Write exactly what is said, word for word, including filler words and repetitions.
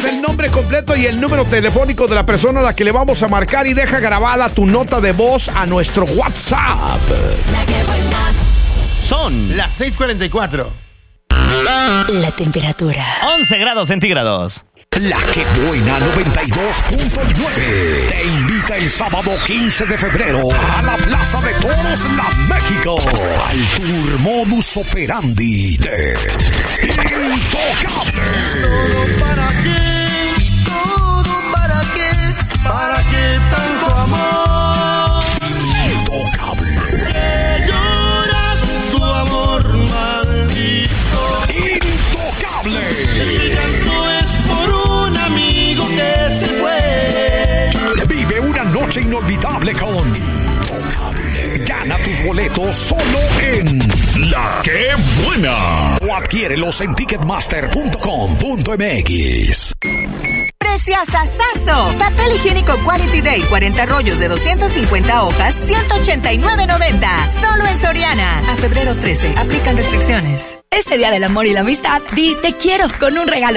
el nombre completo y el número telefónico de la persona a la que le vamos a marcar y deja grabada tu nota de voz a nuestro WhatsApp. Son Las seis cuarenta y cuatro. La temperatura. once grados centígrados. La que buena noventa y dos punto nueve te invita el sábado quince de febrero a la Plaza de Toros La México al tour modus operandi de Intocable. ¿Todo para qué? ¿Todo para qué? ¿Para qué tanto amor? Intocable. Que lloras tu amor maldito. Intocable. El llanto es por un amigo que se fue. Vive una noche inolvidable con Intocable. Gana tus boletos solo en La Que Buena. O adquiérelos en ticketmaster punto com punto m x. ¡Preciasasazo! Papel higiénico Quality Day, cuarenta rollos de doscientas cincuenta hojas, ciento ochenta y nueve noventa. Solo en Soriana. A febrero trece. Aplican restricciones. Este Día del Amor y la Amistad, di te quiero con un regalo